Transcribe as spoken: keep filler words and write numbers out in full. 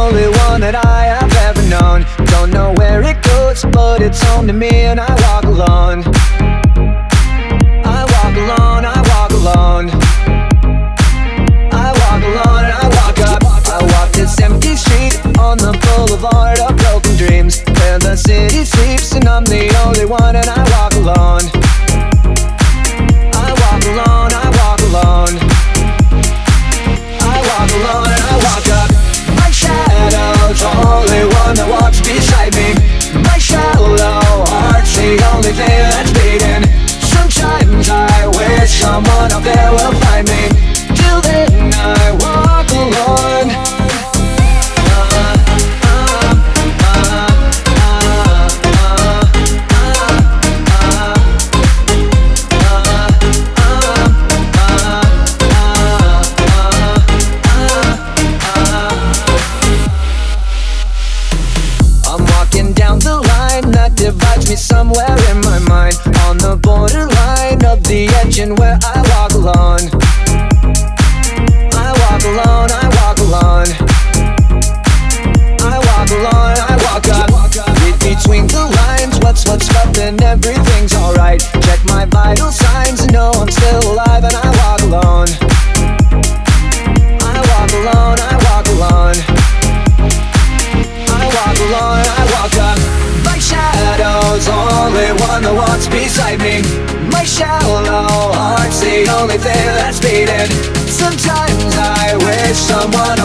only one that I have ever known. Don't know where it goes, but it's home to me, and I walk alone. I walk alone, I walk alone. I walk alone and I walk up. I walk this empty street on the boulevard of broken dreams, where the city sleeps and I'm the only one, and I walk alone. I walk alone, I walk alone. I walk alone and I walk up. My shadow's the only one that walks beside me. My shallow heart's the only thing that's beating. Sometimes I wish someone out there will find me. Till then I walk alone. I'm walking down the line that divides me somewhere in my mind, on the borderline of the edge, and where I walk alone. I walk alone, I walk alone. I walk alone, I walk up. Read between the lines, what's what's up and everything's alright. Check my vital signs and know I'm still alive, and I walk alone. I walk alone, I walk alone. I walk alone, I walk up. My shadow's only one that walks beside me. My shallow heart's the only thing that's beating. Sometimes I wish someone